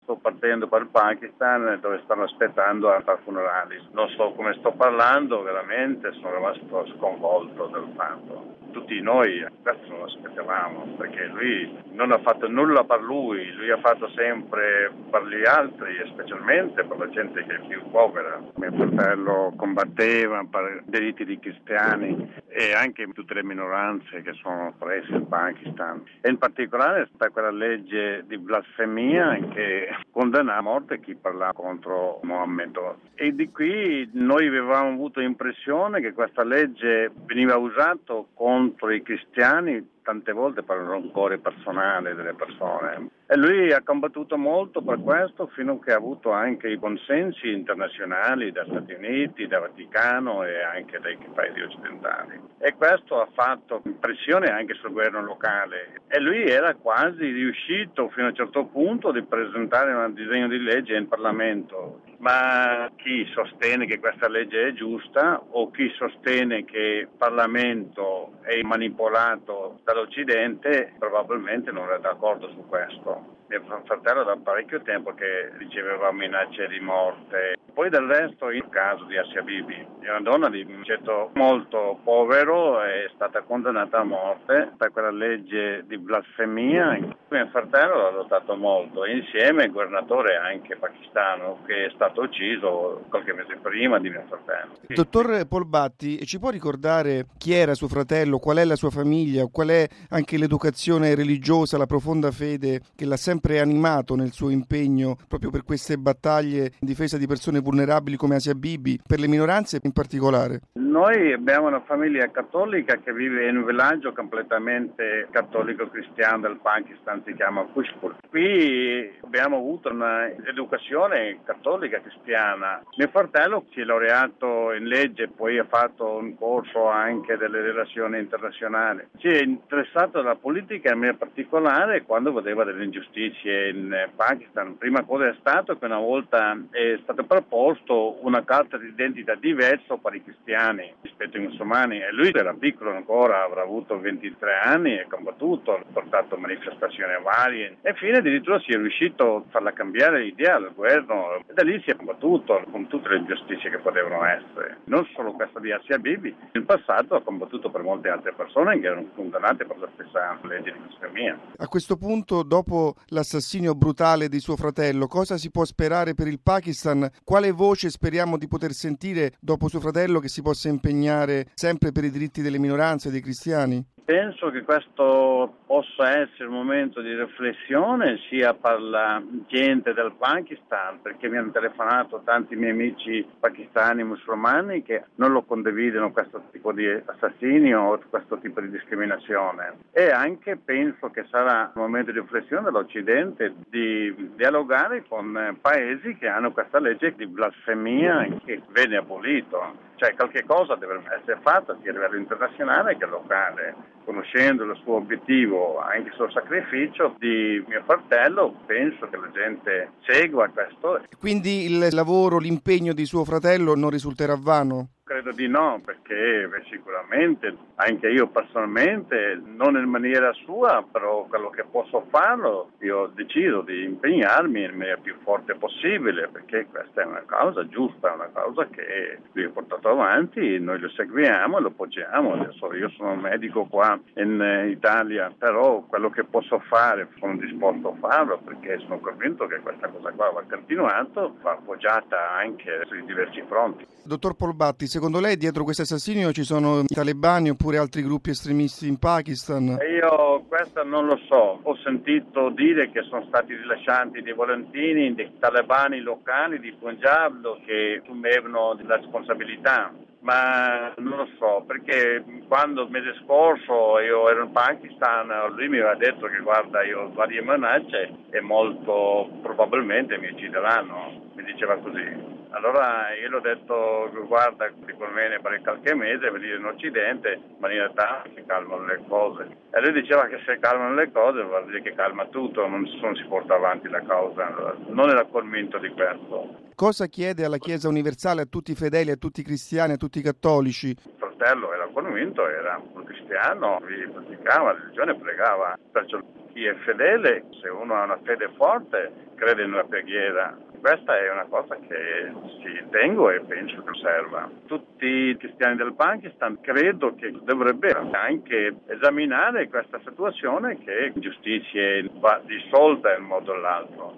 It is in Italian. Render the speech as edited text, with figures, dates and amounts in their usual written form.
sto partendo per il Pakistan dove stanno aspettando al funerale. Non so come sto parlando, veramente sono rimasto sconvolto del fatto. Tutti noi questo non lo aspettavamo, perché lui non ha fatto nulla per lui ha fatto sempre per gli altri e specialmente per la gente che è più povera. Mio fratello combatteva per i diritti dei cristiani e anche tutte le minoranze che sono prese in Pakistan. E in particolare sta quella legge di blasfemia che condanna a morte chi parla contro Mohammed. E di qui noi avevamo avuto l'impressione che questa legge veniva usata contro i cristiani tante volte per il rancore personale delle persone. E lui ha combattuto molto per questo fino a che ha avuto anche i consensi internazionali dagli Stati Uniti, dal Vaticano e anche dai paesi occidentali. E questo ha fatto pressione anche sul governo locale. E lui era quasi riuscito fino a un certo punto di presentare un disegno di legge in Parlamento. Ma chi sostiene che questa legge è giusta o chi sostiene che il Parlamento è manipolato dall'Occidente probabilmente non è d'accordo su questo. Mio fratello da parecchio tempo che riceveva minacce di morte. Poi del resto il caso di Asia Bibi, è una donna di un ceto molto povero, è stata condannata a morte per quella legge di blasfemia. Mio fratello l'ha lottato molto, insieme al governatore anche pakistano che è stato ucciso qualche mese prima di mio fratello. Dottor Polbatti, ci può ricordare chi era suo fratello, qual è la sua famiglia, qual è anche l'educazione religiosa, la profonda fede che l'ha sempre animato nel suo impegno proprio per queste battaglie in difesa di persone vulnerabili come Asia Bibi, per le minoranze in particolare? Noi abbiamo una famiglia cattolica che vive in un villaggio completamente cattolico-cristiano del Pakistan, si chiama Kushpur. Qui abbiamo avuto un'educazione cattolica cristiana. Mio fratello si è laureato in legge, poi ha fatto un corso anche delle relazioni internazionali. Si è interessato alla politica in particolare quando vedeva delle ingiustizie in Pakistan. Prima cosa è stato che una volta è stato proposto una carta di identità diversa per i cristiani rispetto ai musulmani e lui era piccolo ancora, avrà avuto 23 anni e combattuto, ha portato manifestazioni varie e fine addirittura si è riuscito a farla cambiare l'idea al governo e da lì si è combattuto con tutte le ingiustizie che potevano essere. Non solo questa di Asia Bibi, in passato ha combattuto per molte altre persone che erano condannate per la stessa legge di blasfemia. A questo punto, dopo l'assassinio brutale di suo fratello, cosa si può sperare per il Pakistan? Quale voce speriamo di poter sentire dopo suo fratello che si possa impegnare sempre per i diritti delle minoranze, dei cristiani? Penso che questo possa essere un momento di riflessione sia per la gente del Pakistan, perché mi hanno telefonato tanti miei amici pakistani musulmani che non lo condividono questo tipo di assassinio o questo tipo di discriminazione. E anche penso che sarà un momento di riflessione dell'Occidente di dialogare con paesi che hanno questa legge di blasfemia che viene abolito. Cioè qualche cosa deve essere fatta sia a livello internazionale che locale. Conoscendo il suo obiettivo, anche il suo sacrificio di mio fratello, penso che la gente segua questo. Quindi il lavoro, l'impegno di suo fratello non risulterà vano? Credo di no, perché sicuramente anche io personalmente, non in maniera sua, però quello che posso farlo, io ho deciso di impegnarmi in maniera più forte possibile, perché questa è una causa giusta, una causa che lui ha portato avanti, noi lo seguiamo e lo appoggiamo. Adesso io sono un medico qua in Italia, però quello che posso fare sono disposto a farlo, perché sono convinto che questa cosa qua va continuata, va appoggiata anche sui diversi fronti. Dottor Polbatti, secondo lei dietro questo assassinio ci sono i talebani oppure altri gruppi estremisti in Pakistan? Io questo non lo so, ho sentito dire che sono stati rilasciati dei volantini, dei talebani locali di Punjab che assumevano la responsabilità. Ma non lo so, perché quando il mese scorso io ero in Pakistan, lui mi aveva detto che guarda, io ho varie minacce e molto probabilmente mi uccideranno, mi diceva così. Allora io gli ho detto guarda, ti conviene per qualche mese venire in Occidente, ma in realtà si calmano le cose. E lui diceva che se calmano le cose vuol dire che calma tutto, non si porta avanti la causa. Non era convinto di questo. Cosa chiede alla Chiesa universale, a tutti i fedeli, a tutti i cristiani, a tutti i cattolici? Il fratello era convinto, era un cristiano, lui praticava la religione, pregava, perciò Chi è fedele, se uno ha una fede forte, crede in una preghiera. Questa è una cosa che ci tengo e penso che serva. Tutti i cristiani del Pakistan credo che dovrebbero anche esaminare questa situazione che giustizia va dissolta in un modo o l'altro.